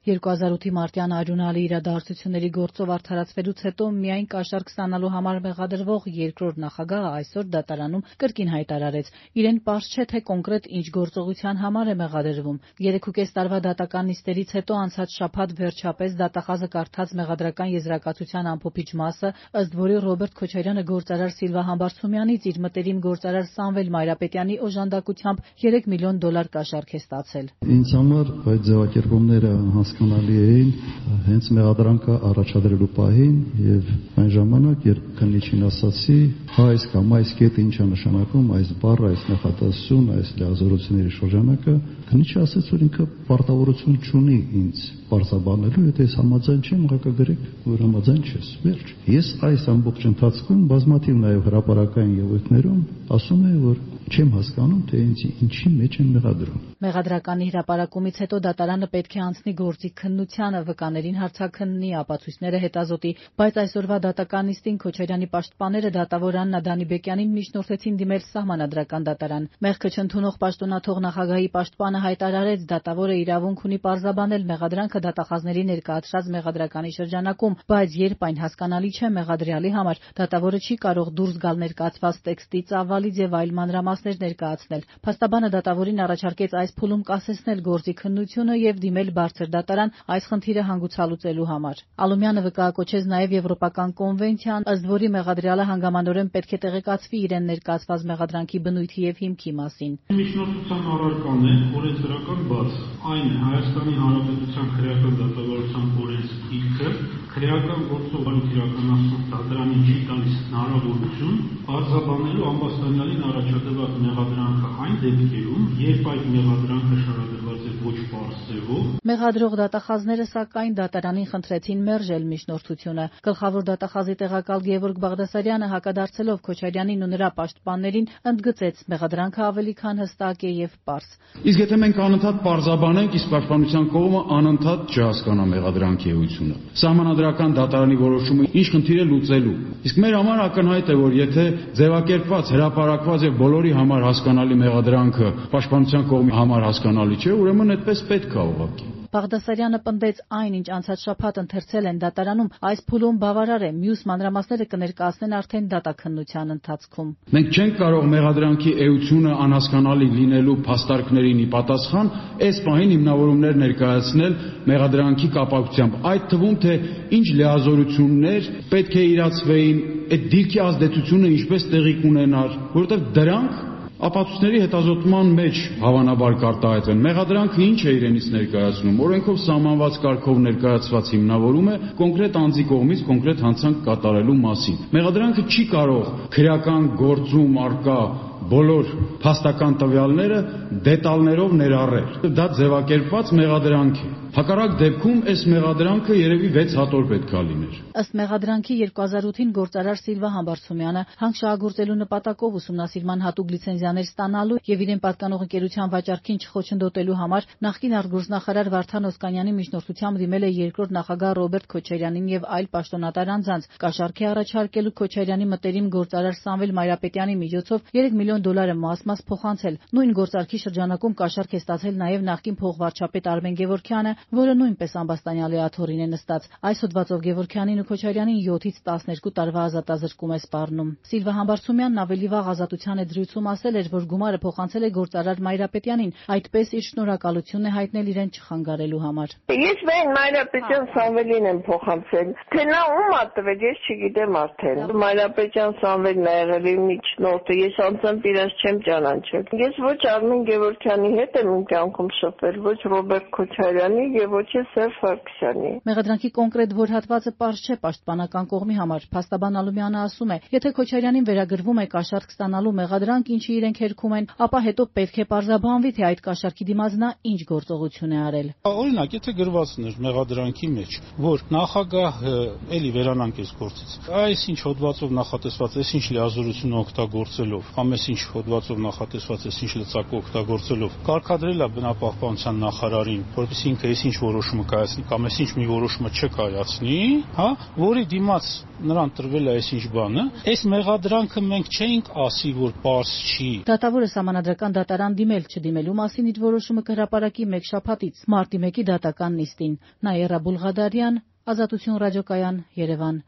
2008-ի մարտյան արյունալի իրադարձությունների գործով արդարացվելուց հետո միայն կաշառք ստանալու համար մեղադրվող երկրորդ նախագահը այսօր դատարանում կրկին հայտարարեց. իրեն պարզ չէ, թե կոնկրետ ինչ գործողության համար է մեղադրվում։ 3.5 տարվա դատական նիստերից հետո անցած շաբաթ վերջապես դատախազը կարդաց մեղադրական եզրակացության ամփոփիչ մասը, ըստ որի Ռոբերտ Քոչարյանը գործարար Սիլվա Համբարձումյանից իր մտերիմ գործարար Սամվել Մայրապետյանի օժանդակությամբ $3 միլիոն կաշառք է ստացել։ Ինձ համար այդ ձևակերպումները հասկանալի էին հենց մեղադրանքը առաջադրելու պահին եւ այն ժամանակ, երբ քննիչին ասացի, այս կամ այս կետը ինչ է նշանակում, այս բառը, այս նախատեսություն, այս լիազորությունների շրջանակը, քննիչը ասաց, որ ինքը պարտավորություն չունի ինձ պարզաբանելու, եթե ես համաձայն չեմ, ղեկագրեք, որ համաձայն չես, վերջ։ Ես այս ամբողջ ընթացքում բազմաթիվ նաեւ հրապարակային ելույթներում ասում եմ, որ չեմ հասկանում, թե ինձ ինչի մեջ են մեղադրում։ Մեղադրականի հրապարակումից հետո դատարանը պետք է անցնի գործի քննությանը, վկաներին հարցաքննի, ապացույցները հետազոտի, բայց այսօրվա դատական նիստին Քոչարյանի պաշտպանները դատավոր Աննա Դանիբեկյանին միջնորդեցին դիմել սահմանադրական դատարան։ Մեղքը չընդունող պաշտոնաթող նախագահի պաշտպանը հայտարարեց, դատավորը իրավունք ունի պարզաբանել մեղադրանքը դատախազների ներկայացրած մեղադրականի շրջանակում, բայց երբ այն հասկանալի չէ մեղադրյալի համար, դատավորը չի կարող դուրս գալ ներկայացված տեքստի ծավալից եւ այլ մանրամասներ ներկայացնել։ Փաստաբանը դատավորին առաջարկեց այս փուլում կասեցնել գործի քննությունը եւ դիմել բարձր դատարան այս խնդիրը հանգուցալուծելու համար։ Ալումյանը վկայակոչեց նաեւ Եվրոպական կոնվենցիան, ըստ որի մեղադրյալը հանգամանորեն պետք է տեղեկացվի իրեն ներկայացված մեղադրանքի բնույթի եւ հիմքի մասին։ Միջնորդության առարկան է օրենսդրական բաց։ Այն է Հայաստանի Հանրապետության քրեական դատավարության օրենսգիրքը քրեական գործով իրականացնող դատարանին չի տալիս հնարավորություն պարզաբանելու ամբաստանյալին առաջադրված մեղադրանքը այն դեպքերում, երբ այդ մեղադրանքը շարադրված է ոչ պարզ ձևով։ Մեղադրող դատախազները սակայն դատարանին խնդրեցին մերժել միջնորդությունը։ Գլխավոր դատախազի տեղակալ Գևորգ Բաղդասարյանը հակադարձելով Քոչարյանին ու նրա պաշտպաններին ընդգծեց մեղադրանքը ավելի քան հստակ է եւ պարզ։ Իսկ եթե մենք անընդհատ պարզաբանենք, իսկ պաշտպանության կողմը անընդհատ չհասկանա մեղադրանքի էությունը, սահմանադրական դատարանի որոշումը ինչ խնդիր է լուծելու։ Իսկ մեր համար ակնհայտ է, որ եթե ձևակերպված, հրապարակված եւ բոլորի համար հասկանալի մեղադրանքը պաշտպանության կողմի համար հասկանալի չէ, ուրեմն այդպես պետք է ուղղակի։ Բաղդասարյանը պնդեց այն, ինչ անցած շաբաթ ընթերցել են դատարանում, այս փուլում բավարար է, մյուս մանրամասները կներկայացնեն արդեն դատաքննության ընթացքում։ Մենք չենք կարող մեղադրանքի էությունը անհասկանալի լինելու փաստարկներին ի պատասխան այս պահին հիմնավորումներ ներկայացնել մեղադրանքի կապակցությամբ, այդ թվում թե ինչ լիազորություններ պետք է իրացվեին, այդ դիրքի ազդեցությունը ինչպես տեղի կունենար, որովհետև դրանք ապացույցների հետազոտման մեջ հավանաբար կարտահայտվեն։ Մեղադրանքը ինչ է իրենից ներկայացնում։ Օրենքով սահմանված կարգով ներկայացված հիմնավորում է կոնկրետ անձի կողմից կոնկրետ հանցանք կատարելու մասին։ Մեղադրանքը չի կարող քրեական գործում առկա բոլոր փաստական տվյալները դետալներով ներառել։ Դա ձևակերպված մեղադրանք է։ Հակառակ դեպքում այս մեղադրանքը երևի 6 հատոր պետքա լիներ։ Ըստ մեղադրանքի 2008-ին գործարար Սիլվա Համբարձումյանը հանք շահագործելու նպատակով ուսումնասիրման հատուկ լիցենզիաներ ստանալու եւ իրեն պատկանող ընկերության վաճառքին չխոչընդոտելու համար նախկին արտգործնախարար Վարդան Օսկանյանի միջնորդությամբ դիմել է երկրորդ նախագահ Ռոբերտ Քոչարյանին եւ այլ պաշտոնատար անձանց։ Կաշառք է առաջարկելու Քոչարյանի մտերիմ գործարար Սամվել Մայրապետյանի միջոցով $3 միլիոն մաս փոխանցել։ Նույն գործարքի շրջանակում կաշառք է ստացել նաեւ նախկին փոխվարչապետ Արմեն Գևորգյանը, որը նույնպես ամբաստանյալի աթոռին է նստած։ Այս հոդվածով Գևորգյանին ու Քոչարյանին 7-ից 12 տարվա ազատազրկում է սպառնում։ Սիլվա Համբարձումյանն ավելի վաղ Ազատության հետ զրույցում ասել էր, որ գումարը փոխանցել է գործարար Մայրապետյանին, այդպես իր շնորհակալությունն է հայտնել իրեն չխանգարելու համար։ Ես մեն Մայրապետյան Սամվելին եմ փոխանցել, թե նա ում ա տվել, ես չգիտեմ արդեն։ Մայրապետյան Սամվելն ա եղել իմ միջնորդը, ես անձամբ իրաց չեմ ճանաչել։ Ես ոչ Արմեն Գևորգյանի հետ եմ իմ կյանքում շփվել, ոչ Ռոբերտ Քոչարյանի եւ ոչ Սերժ Սարգսյանի։ Մեղադրանքի կոնկրետ որ հատվածը պարզ չէ պաշտպանական կողմի համար։ Փաստաբան Ալումյանը ասում է, եթե Քոչարյանին վերագրվում է կաշառք ստանալու մեղադրանք, ինչի իրենք հերքում են, ապա հետո պետք է պարզաբանվի, թե այդ կաշառքի դիմաց նա ինչ գործողություն է արել։ Օրինակ, եթե գրվածներ մեղադրանքի մեջ, որ նախագահը էլի վերանանք այս գործից, այս ինչ հոդվածով նախատեսված, այս ինչ լիազորություն օգտագործելով, կամ այս ինչ հոդվածով նախատեսված, այս ինչ լծակ օգտագործելով, կարգադրել է բնապահպանության նախարարին, որովհետեւ ինքը այսինչ որոշումը կայացնի կամ այսինչ մի որոշումը չկայացնի, հա, որի դիմաց նրան տրվել է այսինչ բանը, այս մեղադրանքը մենք չէինք ասի, որ պարզ չի։ Դատավորը սահմանադրական դատարան դիմել-չդիմելու մասին իր որոշումը կհրապարակի մեկ շաբաթից, մարտի 1-ի դատական նիստին։ Նաիրա Բուլղադարյան, Ազատություն ռադիոկայան, Երևան։